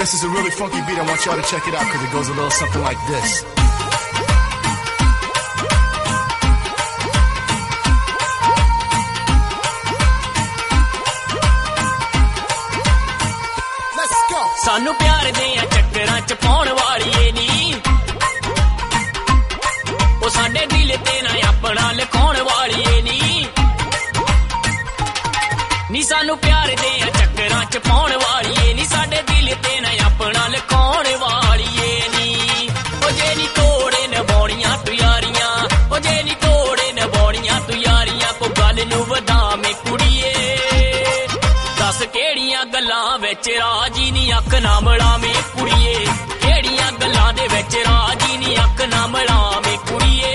this is a really funky beat. I want y'all to check it out because it goes a little something like this. Let's go. सानू प्यार दे चक्करां च पाउण वालीए नी ओ साडे दिल ते ना अपना लिखाउण वालीए नी सानू प्यार दे चक्करां च पाउण वालीए नी साडे दिल ते ना अपना लिखाउण वालीए नी ओ जे नी तोड़े निभाउणियां तू यारियां ओ जे नी तोड़े निभाउणियां तू यारियां को गल नू वधावें कुड़ीए दस केड़ियां गल्लां विच राजी नी अख ना मलावें कुड़ीए केड़ियां गल्लां दे विच राजी नी अख ना मलावें कुड़ीए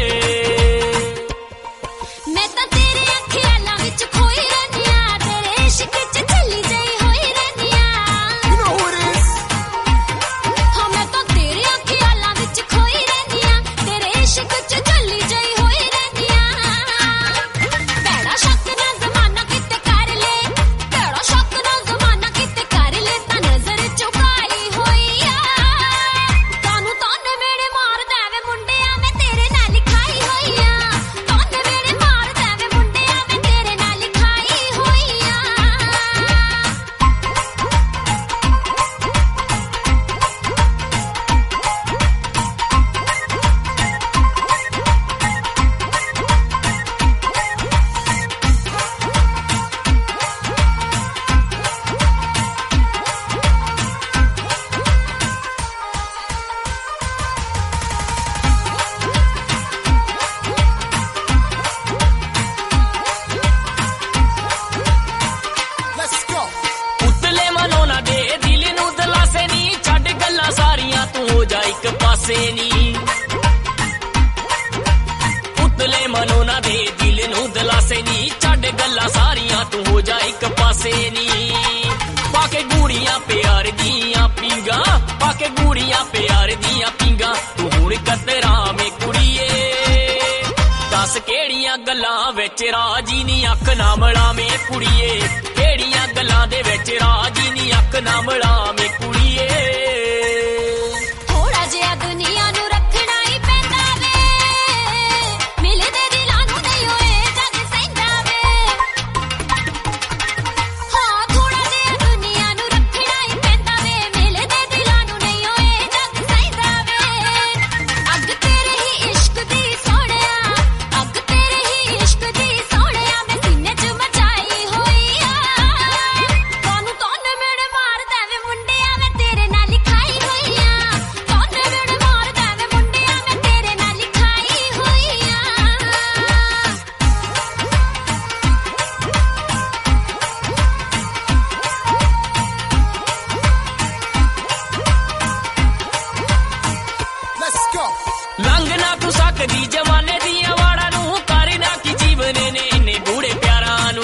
मैं तां तेरे अखियां विच खोई रहनिया तेरे इश्क च चली जाई होई रहनिया You know who it is? हां मैं तां तेरे अखियां विच खोई रहनिया तेरे इश्क च चली जाई होई रहनिया बड़ा शक ना ज़माना किते कर ले बड़ा शक ना ज़माना किते कर ले तां नजर चुकाई होई आ तानू ताने मेरे मार देवे मुंडिया मैं तेरे नाल लिखाई होई आ ताने मेरे मार देवे मुंडिया मैं तेरे नाल लिखाई होई आ Let's go. उतले मनो ना दे दिल नू दलासे नी छड्ड गल्लां सारियां तू हो जा इक पासे नी उतले मनो ना दे दिल नू दलासे नी छड्ड गल्लां सारियां तू हो जा इक पासे नी पाके गूड़ियां प्यार दियां पींगा पाके गूड़ियां प्यार दियां पींगा तू हुण कतरा में कुड़ीए दस केड़ियां गल्लां विच राजी नी अख ना मलावें कुड़ीए केड़ियां गल्लां दे विच राजी नी अख ना मलावें कुड़ीए थोड़ा जिहा दुनिया नू रखना ही पैंदा वे मिलदे दिलां नू नहीं होए जग सैंदा वे हाँ थोड़ा जिहा दुनिया नू रखना ही पैंदा वे मिलदे दिलां नू नहीं होए जग सैंदा वे अग तेरे ही इश्क दी सोहणिया अग तेरे ही इश्क दी सोहणिया मैं सीने च मचाई होई आ तानू ताने मेरे मार देवे मुंडिया मैं तेरे नाल लिखाई होई आ ताने मेरे मार देवे मुंडिया मैं तेरे नाल लिखाई होई आ Let's go. लंघ ना तू सकदी जमाने दियां वाड़ां नू कर ना की जीवन ने इन्ने बूढ़े प्यारां नू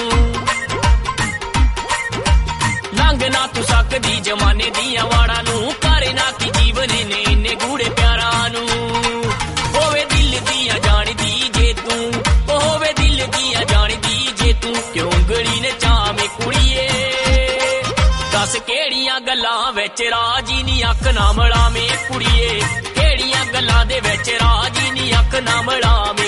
लंघ ना तू सकदी जमाने दियां वाड़ां नू कर ना की जीवन ने इन्ने गूढ़े प्यारां नू होवे दिल दियां जाणदी जे तू होवे दिल दियां जाणदी जे तू क्यों गली ने चावें कुड़ीए दस केड़ियां गल्लां विच राजी नी अख ना मलावें कुड़ीए केड़ियां गल्लां दे विच राजी नी अख ना मलावें